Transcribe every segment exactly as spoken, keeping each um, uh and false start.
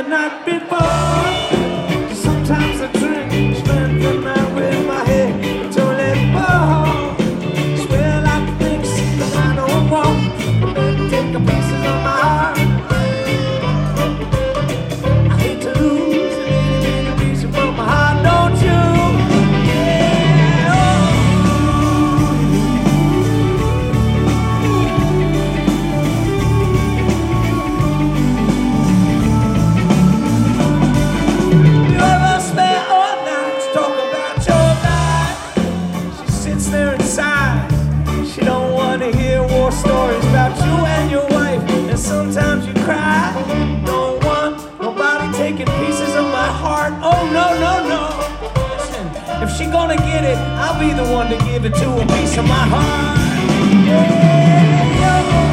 the night before. Sometimes I drink, spend the night with my head until it falls. Swear like things that I don't want, and then take a pieces of my heart. I hate to lose a little bit of piece from my heart, don't you? She don't want to hear war stories about you and your wife, and sometimes you cry. Don't want nobody taking pieces of my heart. Oh no, no, no. Listen, if she gonna get it, I'll be the one to give it to a piece of my heart. Yeah, yeah.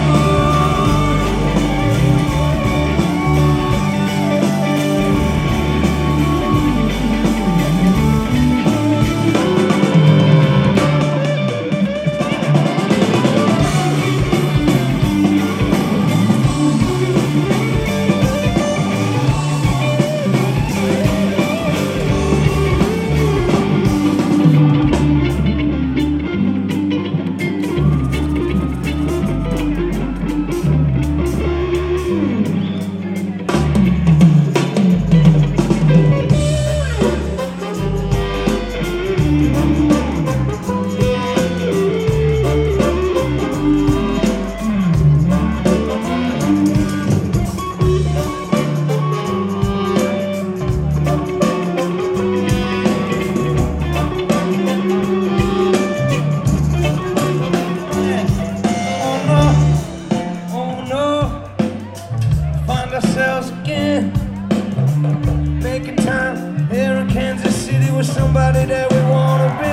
Again, making time here in Kansas City with somebody that we wanna be.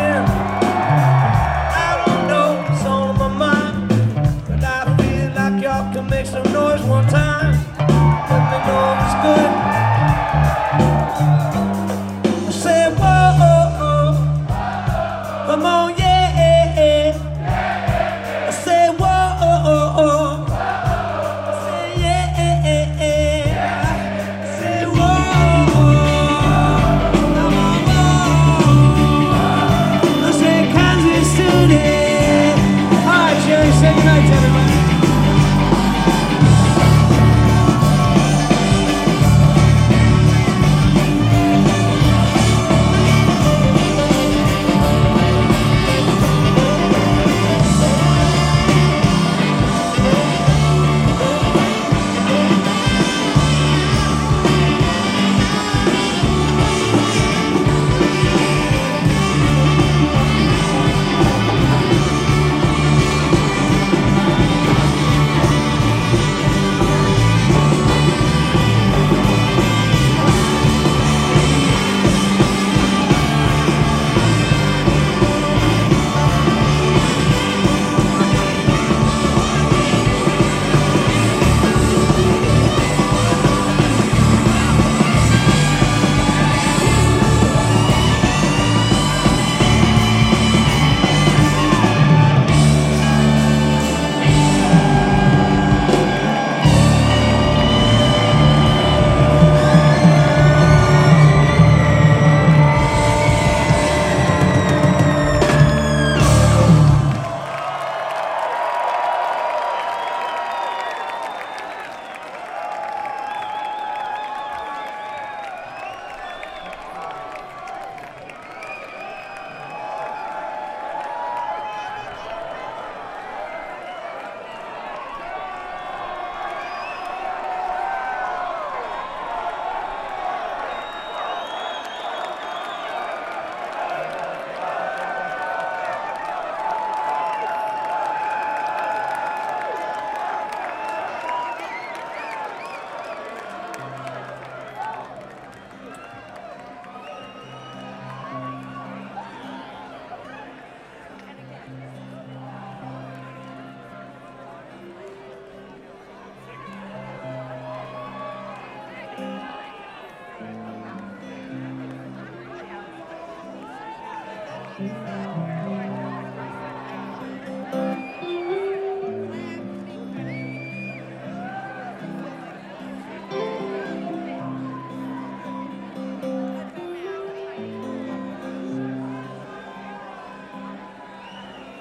I don't know what's on my mind, but I feel like y'all can make some noise one time. Let me know if it's good. I say whoa, oh, oh. Come on, yeah. I say whoa, oh, oh, oh. Say goodnight to everybody. Thank you.